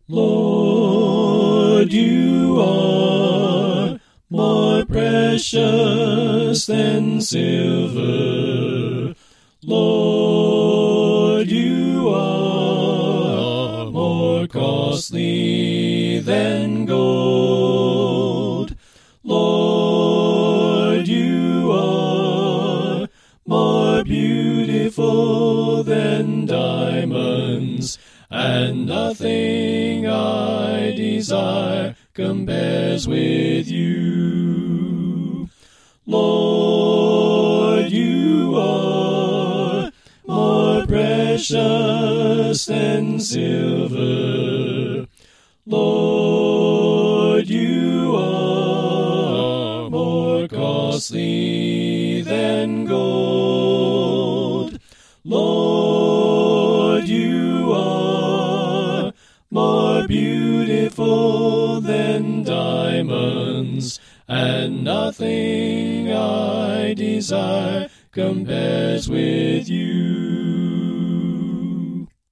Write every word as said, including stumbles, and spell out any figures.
Lord, you are more precious than silver. Lord, you are more costly than gold. Lord, you are more beautiful than diamonds, and nothing I desire compares with you. Lord, you are more precious than silver. Lord, you are more costly than gold. Lord, you are more beautiful than diamonds, and nothing I desire compares with you.